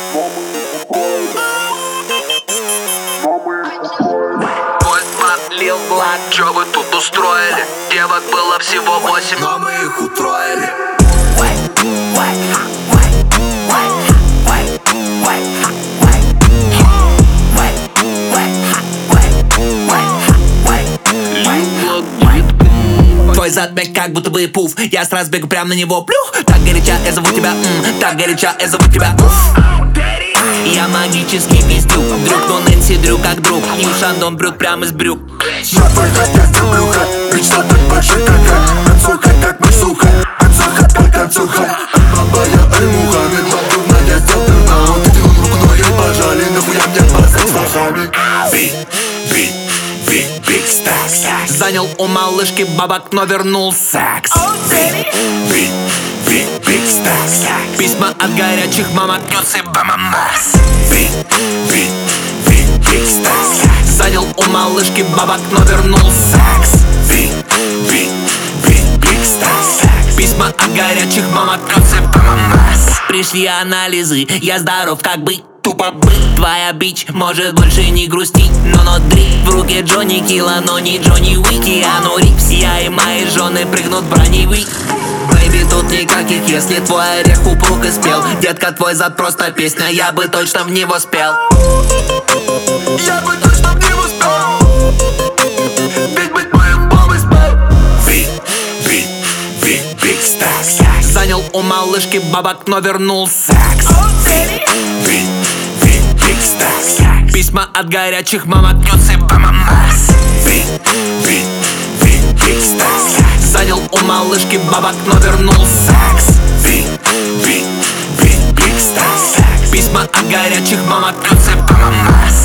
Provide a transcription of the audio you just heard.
Лил Блад, чё вы тут устроили? Девок было всего 8, но мы их утроили. Твой зад бег как будто бы пуф. Я сразу бегу прям на него, плюх. Так горяча, я зову тебя, так горяча, я зову тебя, уф. Я магический пиздюк, друг, но Нэнси Дрю как друг. И Шандон брют прям из брюк. Я твой хотя брюха, мечта так большая какая. Отсуха, как мышуха, отсуха, как отсуха. Бабая альмуха, ведь подобно я сделал пернаут. Ты делал руку, но ей пожали, нахуя мне пасать с фахами. Big stacks. Занял у малышки бабок, но вернул секс. Big stacks. Письма от горячих мамок, нюсы бамамас. Big stacks. Занял у малышки бабок, но вернул секс. Big stacks. Письма от горячих мамок, нюсы бамамас. Пришли анализы, я здоров как бы. Тупо быть. Твоя бич может больше не грустить. Но дрip в руке Джонни Килла, но не Джонни Уики. А ну рипс, я и мои жены прыгнут в броневик. Бэйби, тут никаких, если твой орех упруг и спел. Детка, твой зад просто песня, я бы точно в него спел. Я бы точно в него спел. Ведь быть моим бомбой спел. Big stacks. Занял у малышки бабок, но вернул секс. Big stacks. Письма от горячих мамок, нюсы бамамас. Big stacks. Занял у малышки бабок, но вернул секс. Big stacks. Письма от горячих мамок, нюсы бамамас.